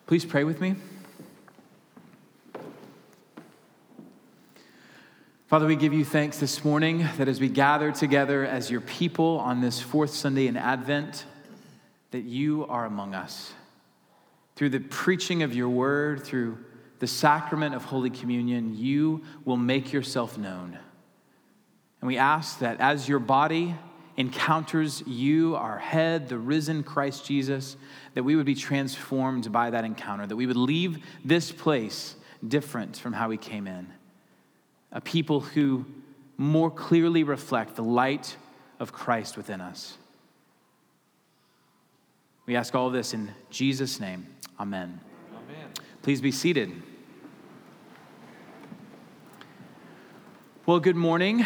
Please pray with me. Father, we give you thanks this morning that as we gather together as your people on this fourth Sunday in Advent, that you are among us. Through the preaching of your word, through the sacrament of Holy Communion, you will make yourself known. And we ask that as your body encounters you, our head, the risen Christ Jesus, that we would be transformed by that encounter, that we would leave this place different from how we came in. A people who more clearly reflect the light of Christ within us. We ask all of this in Jesus' name. Amen. Amen. Please be seated. Well, good morning.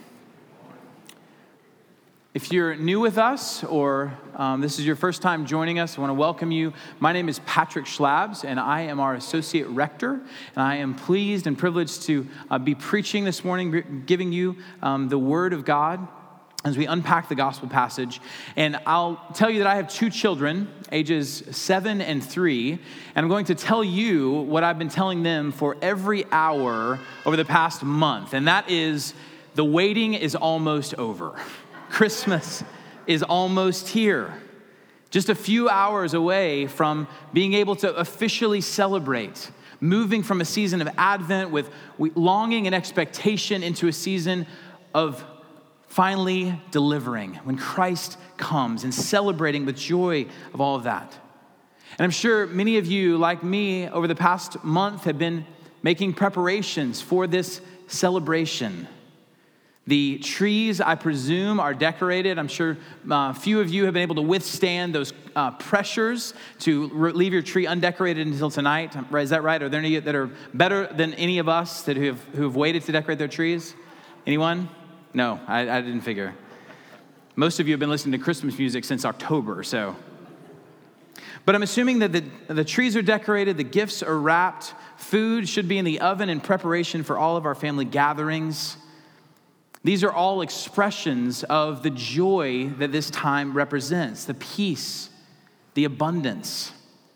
If you're new with us or this is your first time joining us, I want to welcome you. My name is Patrick Schlabs, and I am our Associate Rector, and I am pleased and privileged to be preaching this morning, giving you the Word of God as we unpack the gospel passage. And I'll tell you that I have two children, ages 7 and 3, and I'm going to tell you what I've been telling them for every hour over the past month, and that is the waiting is almost over. Christmas is almost here. Just a few hours away from being able to officially celebrate, moving from a season of Advent with longing and expectation into a season of finally delivering when Christ comes and celebrating the joy of all of that. And I'm sure many of you, like me, over the past month have been making preparations for this celebration. The trees, I presume, are decorated. I'm sure a few of you have been able to withstand those pressures to leave your tree undecorated until tonight. Is that right? Are there any that are better than any of us who have waited to decorate their trees? Anyone? No, I didn't figure. Most of you have been listening to Christmas music since October, so. But I'm assuming that the trees are decorated, the gifts are wrapped, food should be in the oven in preparation for all of our family gatherings. These are all expressions of the joy that this time represents, the peace, the abundance,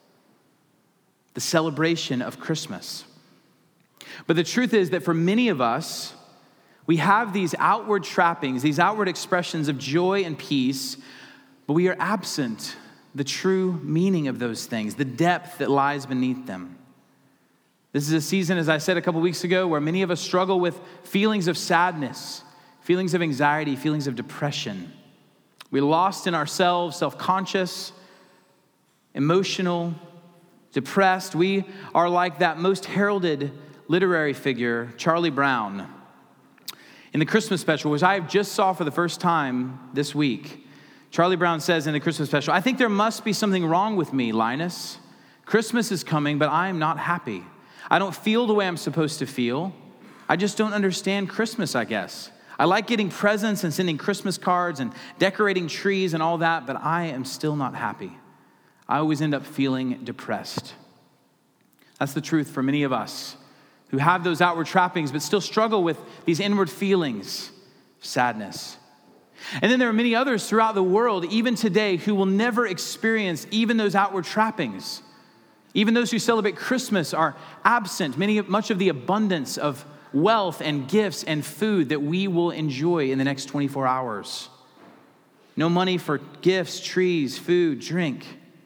the celebration of Christmas. But the truth is that for many of us, we have these outward trappings, these outward expressions of joy and peace, but we are absent the true meaning of those things, the depth that lies beneath them. This is a season, as I said a couple weeks ago, where many of us struggle with feelings of sadness, feelings of anxiety, feelings of depression. We're lost in ourselves, self-conscious, emotional, depressed. We are like that most heralded literary figure, Charlie Brown. In the Christmas special, which I just saw for the first time this week, Charlie Brown says in the Christmas special, "I think there must be something wrong with me, Linus. Christmas is coming, but I am not happy. I don't feel the way I'm supposed to feel. I just don't understand Christmas, I guess. I like getting presents and sending Christmas cards and decorating trees and all that, but I am still not happy. I always end up feeling depressed." That's the truth for many of us who have those outward trappings but still struggle with these inward feelings of sadness. And then there are many others throughout the world, even today, who will never experience even those outward trappings. Even those who celebrate Christmas are absent much of the abundance of wealth and gifts and food that we will enjoy in the next 24 hours. No money for gifts, trees, food, drink.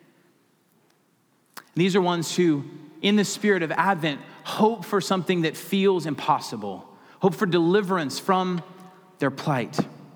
And these are ones who, in the spirit of Advent, hope for something that feels impossible, hope for deliverance from their plight.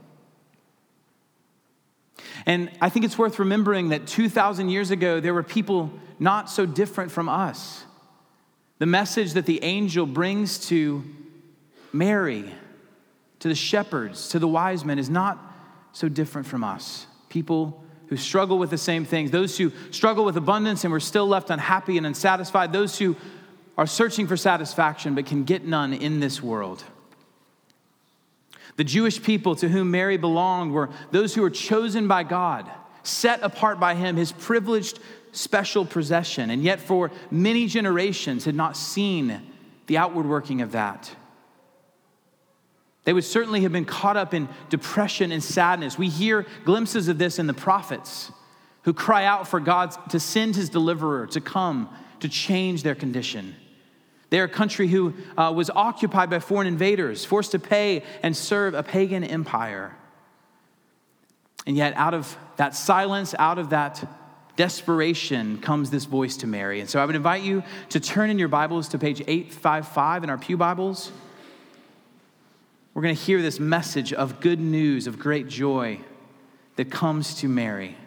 And I think it's worth remembering that 2,000 years ago, there were people not so different from us. The message that the angel brings to Mary, to the shepherds, to the wise men is not so different from us. People who struggle with the same things, those who struggle with abundance and were still left unhappy and unsatisfied, those who are searching for satisfaction but can get none in this world. The Jewish people to whom Mary belonged were those who were chosen by God, set apart by him, his privileged special possession, and yet for many generations had not seen the outward working of that. They would certainly have been caught up in depression and sadness. We hear glimpses of this in the prophets, who cry out for God to send his deliverer to come to change their condition. They are a country who was occupied by foreign invaders, forced to pay and serve a pagan empire. And yet out of that silence, out of that desperation comes this voice to Mary. And so I would invite you to turn in your Bibles to page 855 in our pew Bibles. We're going to hear this message of good news, of great joy that comes to Mary.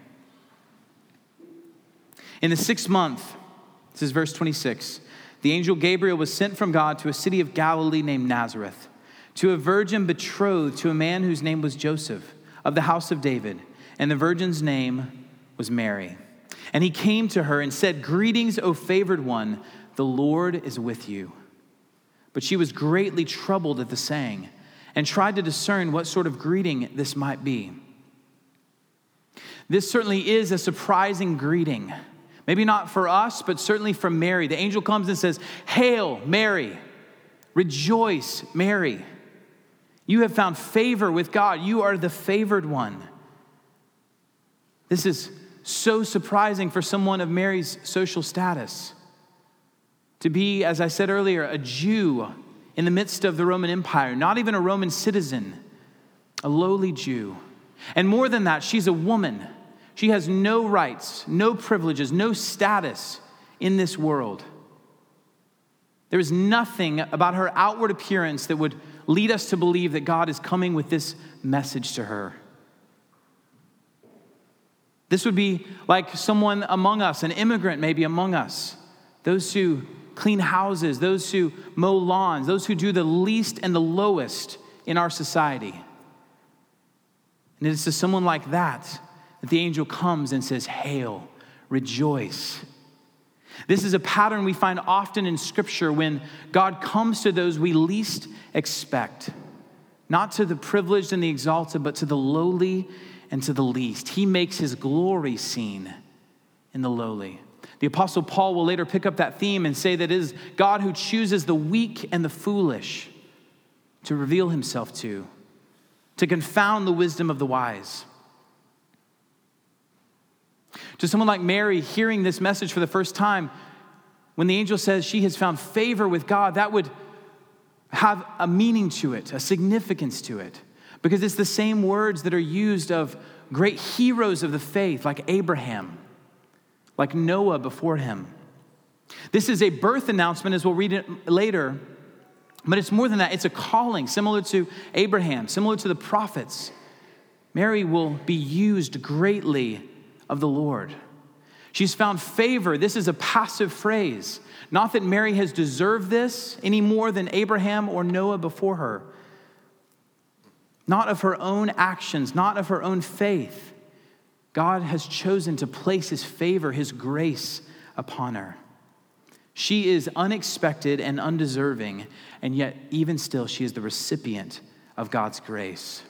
In the 6th month, this is verse 26, the angel Gabriel was sent from God to a city of Galilee named Nazareth, to a virgin betrothed to a man whose name was Joseph, of the house of David, and the virgin's name was Mary. And he came to her and said, "Greetings, O favored one, the Lord is with you." But she was greatly troubled at the saying, and tried to discern what sort of greeting this might be. This certainly is a surprising greeting. Maybe not for us, but certainly for Mary. The angel comes and says, "Hail, Mary, rejoice, Mary. You have found favor with God. You are the favored one." This is so surprising for someone of Mary's social status. To be, as I said earlier, a Jew in the midst of the Roman Empire, not even a Roman citizen, a lowly Jew. And more than that, she's a woman. She has no rights, no privileges, no status in this world. There is nothing about her outward appearance that would lead us to believe that God is coming with this message to her. This would be like someone among us, an immigrant maybe among us, those who clean houses, those who mow lawns, those who do the least and the lowest in our society. And it is to someone like that that the angel comes and says, "Hail, rejoice." This is a pattern we find often in Scripture when God comes to those we least expect, not to the privileged and the exalted, but to the lowly and to the least. He makes his glory seen in the lowly. The Apostle Paul will later pick up that theme and say that it is God who chooses the weak and the foolish to reveal himself to confound the wisdom of the wise. To someone like Mary, hearing this message for the first time, when the angel says she has found favor with God, that would have a meaning to it, a significance to it, because it's the same words that are used of great heroes of the faith like Abraham, like Noah before him. This is a birth announcement, as we'll read it later, but it's more than that. It's a calling, similar to Abraham, similar to the prophets. Mary will be used greatly of the Lord. She's found favor. This is a passive phrase. Not that Mary has deserved this any more than Abraham or Noah before her. Not of her own actions, not of her own faith. God has chosen to place his favor, his grace upon her. She is unexpected and undeserving, and yet even still she is the recipient of God's grace.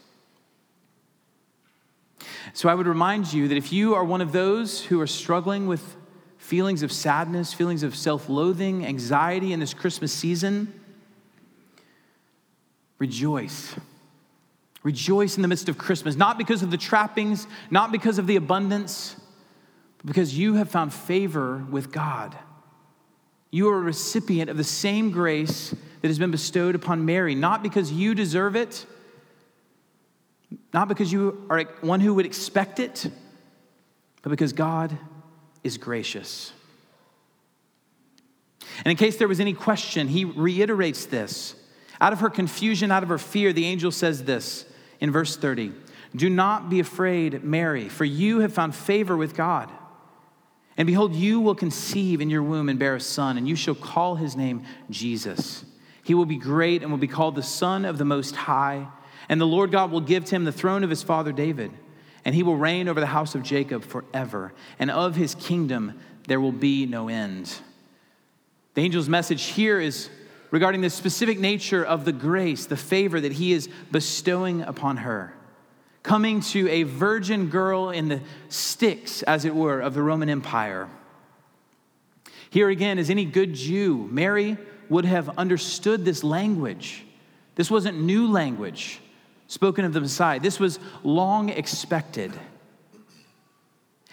So I would remind you that if you are one of those who are struggling with feelings of sadness, feelings of self-loathing, anxiety in this Christmas season, rejoice. Rejoice in the midst of Christmas, not because of the trappings, not because of the abundance, but because you have found favor with God. You are a recipient of the same grace that has been bestowed upon Mary, not because you deserve it, not because you are one who would expect it, but because God is gracious. And in case there was any question, he reiterates this. Out of her confusion, out of her fear, the angel says this in verse 30. "Do not be afraid, Mary, for you have found favor with God. And behold, you will conceive in your womb and bear a son, and you shall call his name Jesus. He will be great and will be called the Son of the Most High. And the Lord God will give to him the throne of his father David, and he will reign over the house of Jacob forever, and of his kingdom there will be no end." The angel's message here is regarding the specific nature of the grace, the favor that he is bestowing upon her, coming to a virgin girl in the sticks, as it were, of the Roman Empire. Here again, as any good Jew, Mary would have understood this language. This wasn't new language spoken of the Messiah. This was long expected.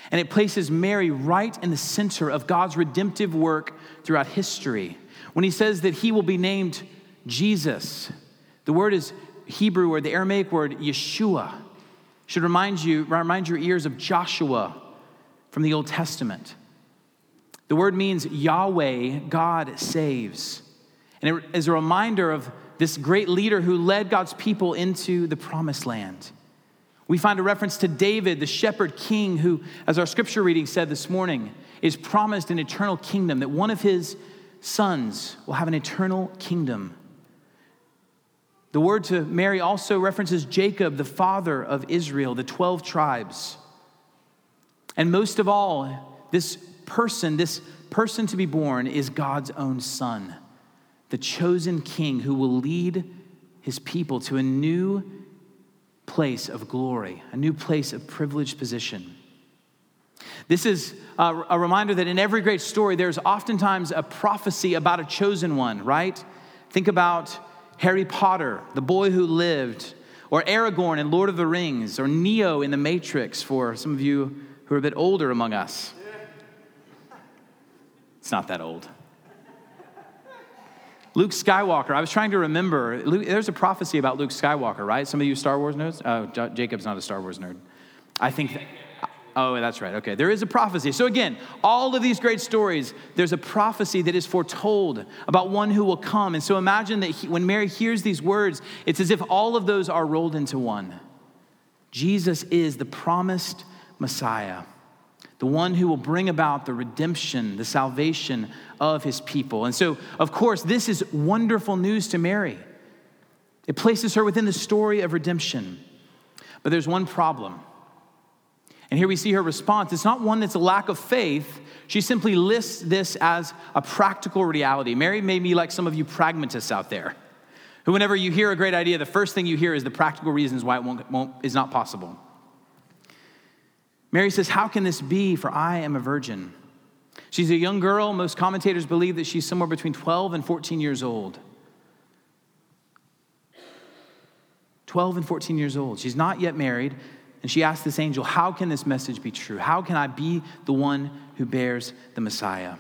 And it places Mary right in the center of God's redemptive work throughout history. When he says that he will be named Jesus, the word is Hebrew or the Aramaic word Yeshua. Should remind your ears of Joshua from the Old Testament. The word means Yahweh, God saves. And it is a reminder of this great leader who led God's people into the promised land. We find a reference to David, the shepherd king, who, as our scripture reading said this morning, is promised an eternal kingdom, that one of his sons will have an eternal kingdom. The word to Mary also references Jacob, the father of Israel, the 12 tribes. And most of all, this person to be born is God's own son, the chosen king who will lead his people to a new place of glory, a new place of privileged position. This is a reminder that in every great story, there's oftentimes a prophecy about a chosen one, right? Think about Harry Potter, the boy who lived, or Aragorn in Lord of the Rings, or Neo in The Matrix for some of you who are a bit older among us. It's not that old. Luke Skywalker, I was trying to remember. There's a prophecy about Luke Skywalker, right? Some of you Star Wars nerds? Oh, Jacob's not a Star Wars nerd. I think, oh, that's right. Okay, there is a prophecy. So again, all of these great stories, there's a prophecy that is foretold about one who will come. And so imagine that when Mary hears these words, it's as if all of those are rolled into one. Jesus is the promised Messiah, the one who will bring about the redemption, the salvation of his people. And so, of course, this is wonderful news to Mary. It places her within the story of redemption. But there's one problem. And here we see her response. It's not one that's a lack of faith. She simply lists this as a practical reality. Mary may be like some of you pragmatists out there, who whenever you hear a great idea, the first thing you hear is the practical reasons why it is not possible. Mary says, "How can this be? For I am a virgin." She's a young girl. Most commentators believe that she's somewhere between 12 and 14 years old. 12 and 14 years old. She's not yet married. And she asks this angel, how can this message be true? How can I be the one who bears the Messiah?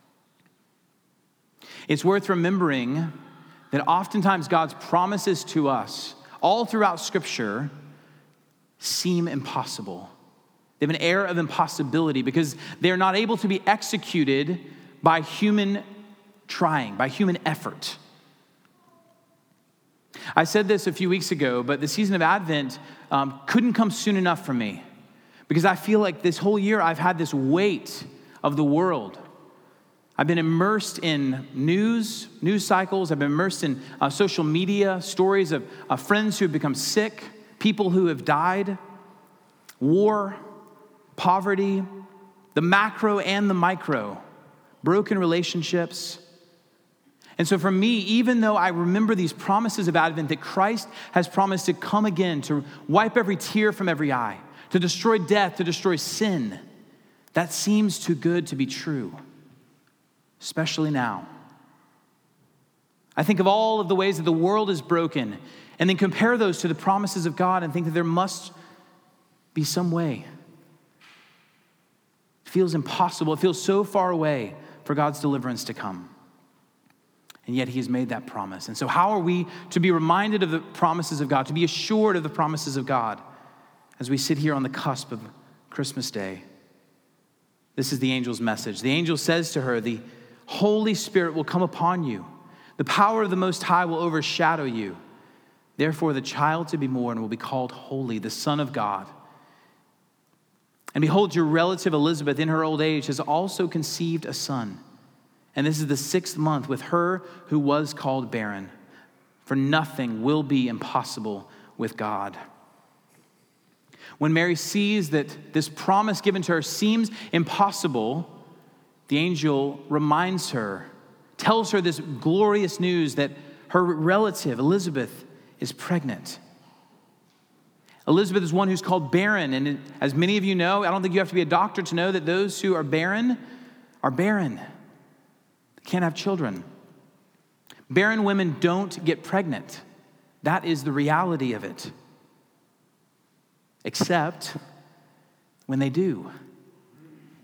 It's worth remembering that oftentimes God's promises to us, all throughout Scripture, seem impossible. They have an air of impossibility because they're not able to be executed by human trying, by human effort. I said this a few weeks ago, but the season of Advent couldn't come soon enough for me because I feel like this whole year I've had this weight of the world. I've been immersed in news cycles. I've been immersed in social media, stories of friends who have become sick, people who have died, war, poverty, the macro and the micro, broken relationships. And so for me, even though I remember these promises of Advent that Christ has promised to come again, to wipe every tear from every eye, to destroy death, to destroy sin, that seems too good to be true, especially now. I think of all of the ways that the world is broken and then compare those to the promises of God and think that there must be some way. It feels impossible. It feels so far away for God's deliverance to come. And yet he has made that promise. And so how are we to be reminded of the promises of God, to be assured of the promises of God as we sit here on the cusp of Christmas Day? This is the angel's message. The angel says to her, the Holy Spirit will come upon you. The power of the Most High will overshadow you. Therefore, the child to be born will be called Holy, the Son of God. And behold, your relative Elizabeth in her old age has also conceived a son. And this is the 6th month with her who was called barren. For nothing will be impossible with God. When Mary sees that this promise given to her seems impossible, the angel reminds her, tells her this glorious news that her relative Elizabeth is pregnant. Elizabeth is one who's called barren. And as many of you know, I don't think you have to be a doctor to know that those who are barren are barren. They can't have children. Barren women don't get pregnant. That is the reality of it. Except when they do.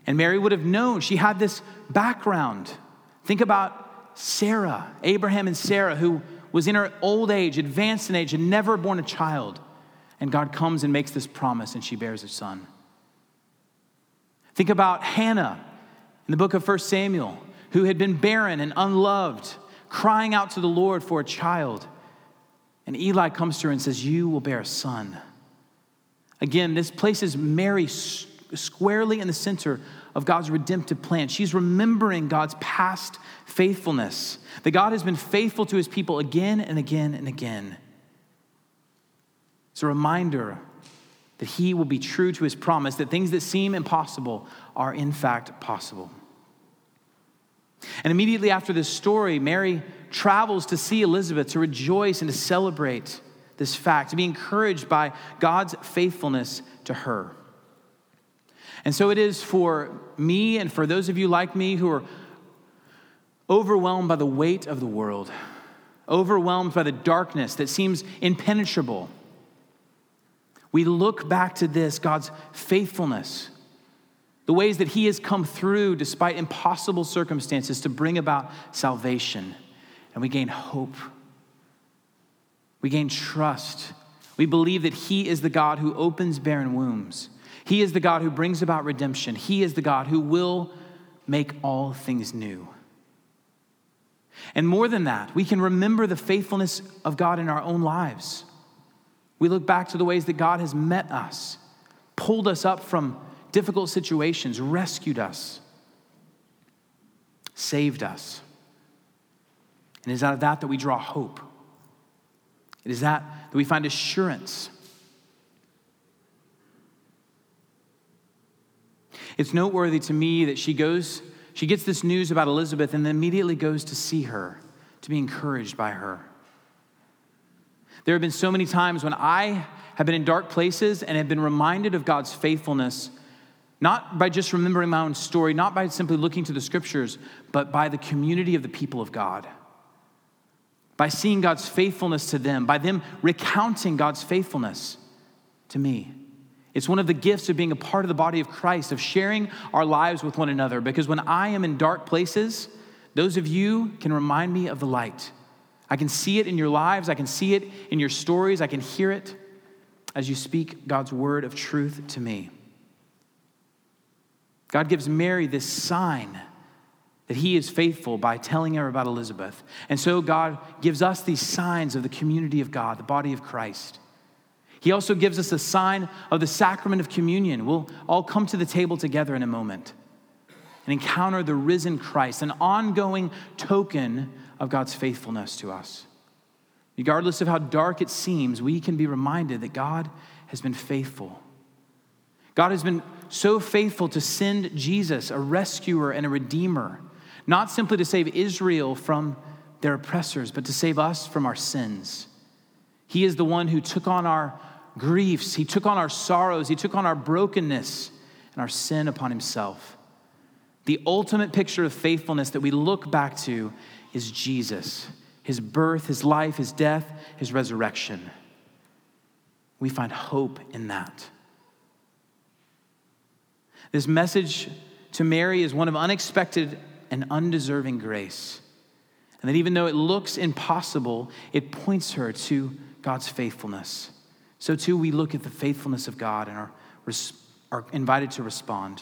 And Mary would have known. She had this background. Think about Sarah, Abraham and Sarah, who was in her old age, advanced in age, had never born a child. And God comes and makes this promise, and she bears a son. Think about Hannah in the book of 1 Samuel, who had been barren and unloved, crying out to the Lord for a child. And Eli comes to her and says, you will bear a son. Again, this places Mary squarely in the center of God's redemptive plan. She's remembering God's past faithfulness, that God has been faithful to his people again and again and again. It's a reminder that he will be true to his promise, that things that seem impossible are in fact possible. And immediately after this story, Mary travels to see Elizabeth, to rejoice and to celebrate this fact, to be encouraged by God's faithfulness to her. And so it is for me and for those of you like me who are overwhelmed by the weight of the world, overwhelmed by the darkness that seems impenetrable. We look back to this, God's faithfulness, the ways that he has come through despite impossible circumstances to bring about salvation. And we gain hope. We gain trust. We believe that he is the God who opens barren wombs. He is the God who brings about redemption. He is the God who will make all things new. And more than that, we can remember the faithfulness of God in our own lives. We look back to the ways that God has met us, pulled us up from difficult situations, rescued us, saved us. And it is out of that we draw hope. It is that we find assurance. It's noteworthy to me that she gets this news about Elizabeth and then immediately goes to see her, to be encouraged by her. There have been so many times when I have been in dark places and have been reminded of God's faithfulness, not by just remembering my own story, not by simply looking to the scriptures, but by the community of the people of God. By seeing God's faithfulness to them, by them recounting God's faithfulness to me. It's one of the gifts of being a part of the body of Christ, of sharing our lives with one another. Because when I am in dark places, those of you can remind me of the light. I can see it in your lives. I can see it in your stories. I can hear it as you speak God's word of truth to me. God gives Mary this sign that he is faithful by telling her about Elizabeth. And so God gives us these signs of the community of God, the body of Christ. He also gives us a sign of the sacrament of communion. We'll all come to the table together in a moment and encounter the risen Christ, an ongoing token of God's faithfulness to us. Regardless of how dark it seems, we can be reminded that God has been faithful. God has been so faithful to send Jesus, a rescuer and a redeemer, not simply to save Israel from their oppressors, but to save us from our sins. He is the one who took on our griefs. He took on our sorrows. He took on our brokenness and our sin upon himself. The ultimate picture of faithfulness that we look back to is Jesus, his birth, his life, his death, his resurrection. We find hope in that. This message to Mary is one of unexpected and undeserving grace. And that even though it looks impossible, it points her to God's faithfulness. So too, we look at the faithfulness of God and are invited to respond.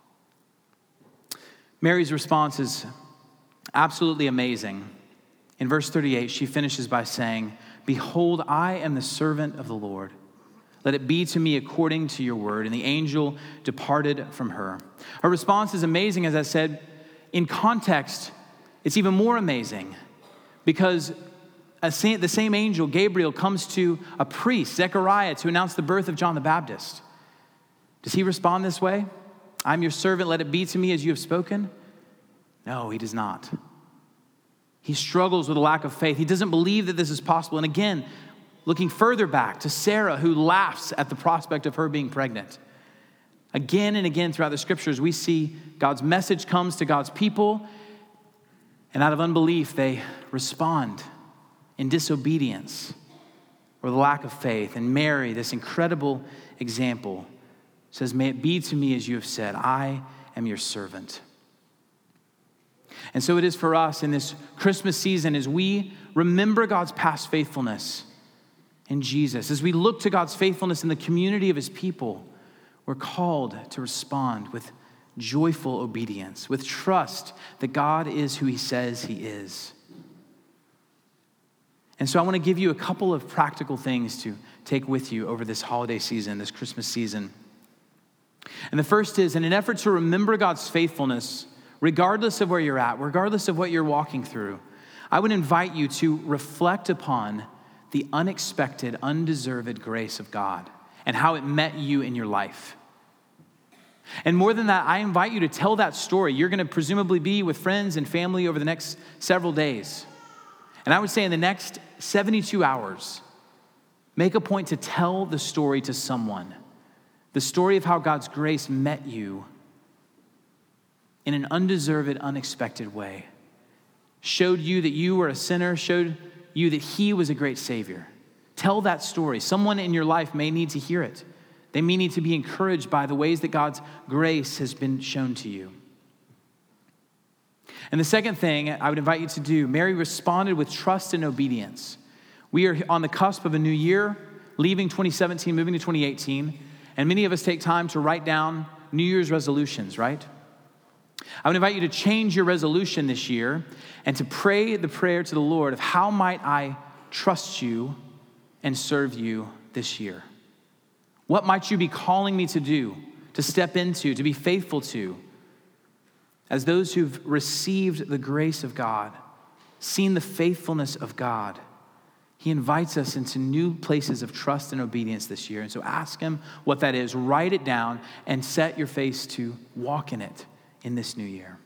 Mary's response is absolutely amazing. In verse 38, she finishes by saying, "Behold, I am the servant of the Lord. Let it be to me according to your word." And the angel departed from her. Her response is amazing, as I said. In context, it's even more amazing because the same angel, Gabriel, comes to a priest, Zechariah, to announce the birth of John the Baptist. Does he respond this way? "I'm your servant, let it be to me as you have spoken"? No, he does not. He struggles with a lack of faith. He doesn't believe that this is possible. And again, looking further back to Sarah, who laughs at the prospect of her being pregnant. Again and again throughout the scriptures, we see God's message comes to God's people, and out of unbelief, they respond in disobedience or the lack of faith. And Mary, this incredible example, says, "May it be to me as you have said. I am your servant. And so it is for us in this Christmas season as we remember God's past faithfulness in Jesus, as we look to God's faithfulness in the community of his people, we're called to respond with joyful obedience, with trust that God is who he says he is. And so I want to give you a couple of practical things to take with you over this holiday season, this Christmas season. And the first is, in an effort to remember God's faithfulness, regardless of where you're at, regardless of what you're walking through, I would invite you to reflect upon the unexpected, undeserved grace of God and how it met you in your life. And more than that, I invite you to tell that story. You're going to presumably be with friends and family over the next several days. And I would say in the next 72 hours, make a point to tell the story to someone. The story of how God's grace met you in an undeserved, unexpected way. Showed you that you were a sinner, showed you that he was a great Savior. Tell that story. Someone in your life may need to hear it. They may need to be encouraged by the ways that God's grace has been shown to you. And the second thing I would invite you to do, Mary responded with trust and obedience. We are on the cusp of a new year, leaving 2017, moving to 2018, and many of us take time to write down New Year's resolutions, right? I would invite you to change your resolution this year and to pray the prayer to the Lord of how might I trust you and serve you this year? What might you be calling me to do, to step into, to be faithful to? As those who've received the grace of God, seen the faithfulness of God, he invites us into new places of trust and obedience this year. And so ask him what that is, write it down, and set your face to walk in it in this new year.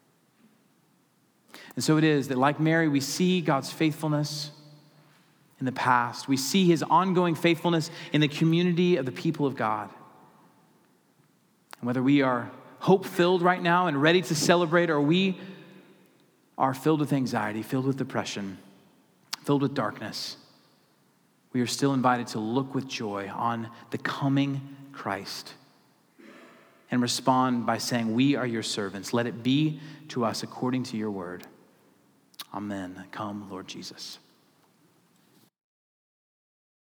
And so it is that like Mary, we see God's faithfulness in the past. We see his ongoing faithfulness in the community of the people of God. And whether we are hope-filled right now and ready to celebrate, or we are filled with anxiety, filled with depression, filled with darkness, we are still invited to look with joy on the coming Christ and respond by saying, we are your servants. Let it be to us according to your word. Amen. Come, Lord Jesus.